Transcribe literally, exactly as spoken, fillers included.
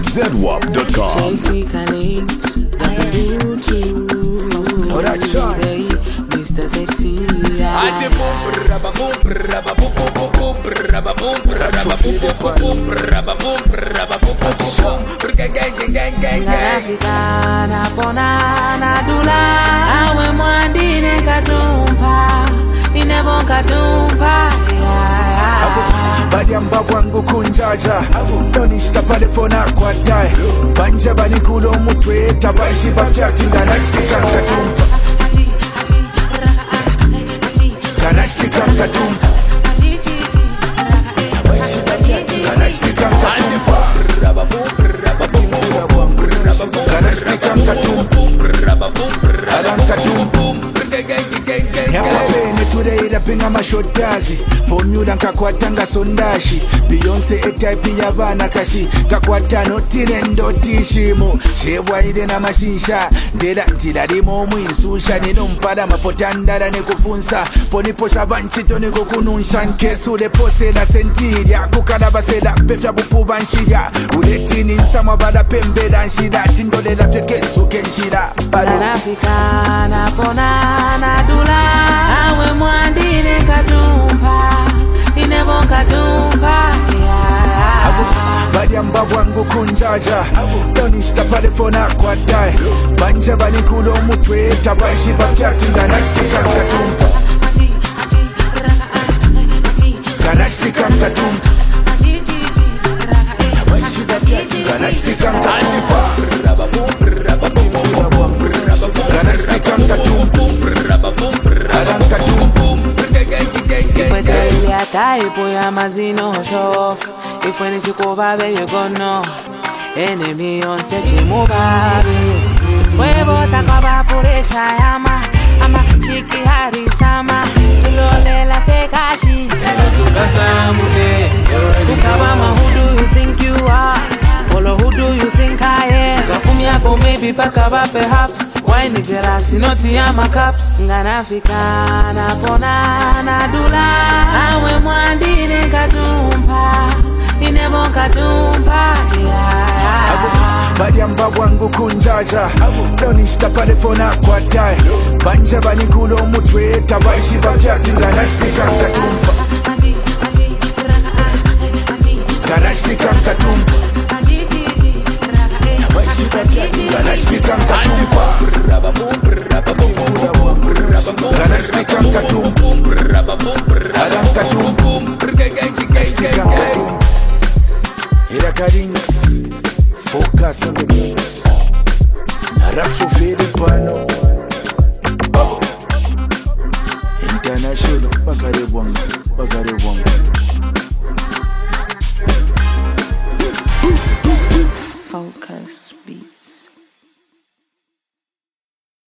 Z W A P dot com. Oh, that's right. Mister Sexy. Africana ponana dula awe mwandine katumpa inebo katumpa Badi ambabu wangu kunjaja Donishta pale fona kwa dai Banja bani kulo mutwe Tabaishi bafyati Ganashtika katumpa Ganashtika katumpa Ganashtika katumpa Ganashtika katumpa Yapapene today rapinga mashotazi Fonyuda nkakwatanga sondashi Beyonce etype yabana kashi Kakwatano tirendo tishimu Shebwaide na mashisha Ndera ntira limo mwinsusha Nino mpala mapotandara nekufunsa Poniposha banchito nekukununsha Nkesule pose na sentiria Kukalaba seda pefya bupuba nshira Uletini nsamwa bala pembela nshira Tindolela fekensu kenshira Africana ponana dula awe mwandine katumpa inebo katumpa Badi ambabu wangu kunjaja Donishta pale fona kwa dai Banja bani kulo mutwe Tabaishi bafyati Ganashtika katumpa Ganashtika katumpa Ganashtika katumpa Ganashtika katumpa Ifwe taipo ya mazino shof Ifwe ni chikubabe you gon' know Enemy on se chimubabe Fwe bota kaba puresha yama Ama chiki harisama Tulole la fekashi Ukabama who do you think you are Olo who do you think I am Kafumi hapo maybe pakaba perhaps Why nigera sinoti ama caps Nganafikana ponana dula awe mwandine katumpa inebo katumpa Badi ambabu wangu kunjaja Donishta pale fona kwa dai Banja bani kulo mutwe Tabaishi bafyati Ganashtika katumpa Ganashtika katumpa Ganashtika katumpa Ganashtika katumpa Alam katumpa Ganashtika katumpa Ira Karinx Focus on the mix Narap Sofiri Pano International Bakare Wanga Bakare Wanga Focus beat.